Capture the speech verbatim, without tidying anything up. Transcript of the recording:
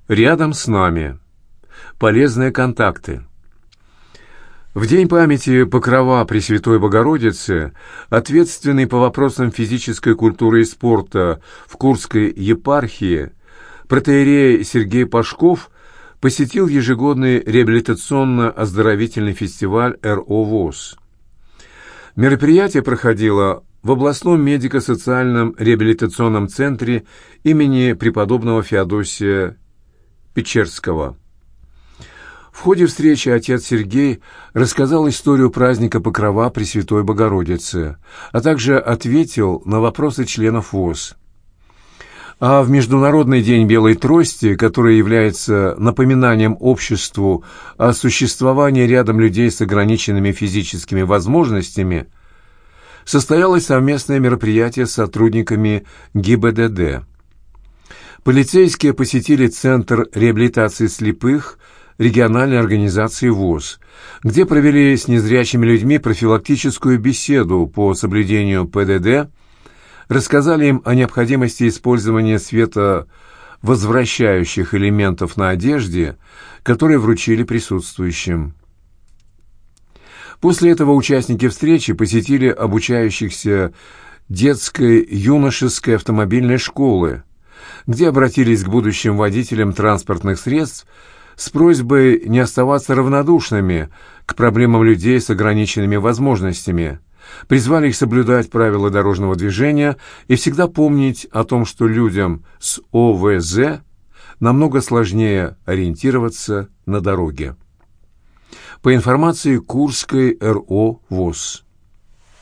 Рядом с нами. Полезные контакты. В день памяти Покрова Пресвятой Богородицы ответственный по вопросам физической культуры и спорта в Курской епархии протоиерей Сергей Пашков посетил ежегодный реабилитационно-оздоровительный фестиваль эр о ВОС. Мероприятие проходило в областном медико-социальном реабилитационном центре имени преподобного Феодосия Печерского. В ходе встречи отец Сергей рассказал историю праздника Покрова Пресвятой Богородицы, а также ответил на вопросы членов ВОС. А в Международный день Белой Трости, который является напоминанием обществу о существовании рядом людей с ограниченными физическими возможностями, состоялось совместное мероприятие с сотрудниками ГИБДД. Полицейские посетили Центр реабилитации слепых региональной организации ВОС, где провели с незрячими людьми профилактическую беседу по соблюдению пэ дэ дэ, рассказали им о необходимости использования световозвращающих элементов на одежде, которые вручили присутствующим. После этого участники встречи посетили обучающихся детской юношеской автомобильной школы, где обратились к будущим водителям транспортных средств с просьбой не оставаться равнодушными к проблемам людей с ограниченными возможностями, призвали их соблюдать правила дорожного движения и всегда помнить о том, что людям с о вэ зэ намного сложнее ориентироваться на дороге. По информации Курской эр о ВОС.